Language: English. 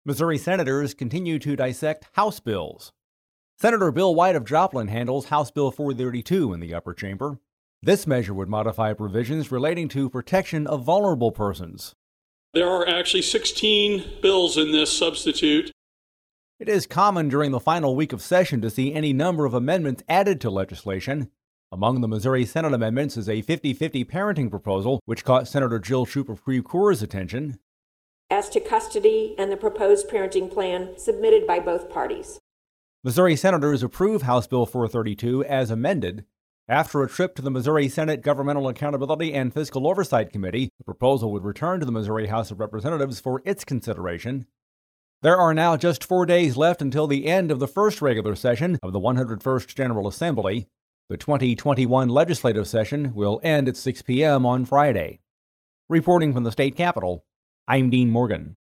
Missouri senators continue to dissect House bills. Senator Bill White of Joplin handles House Bill 432 in the upper chamber. This measure would modify provisions relating to protection of vulnerable persons. There are actually 16 bills in this substitute. It is common during the final week of session to see any number of amendments added to legislation. Among the Missouri Senate amendments is a 50-50 parenting proposal, which caught Senator Jill Shoup of Creve Coeur's attention. As to custody and the proposed parenting plan submitted by both parties. Missouri senators approve House Bill 432 as amended. After a trip to the Missouri Senate Governmental Accountability and Fiscal Oversight Committee, the proposal would return to the Missouri House of Representatives for its consideration. There are now just 4 days left until the end of the first regular session of the 101st General Assembly. The 2021 legislative session will end at 6 p.m. on Friday. Reporting from the state capitol, I'm Dean Morgan.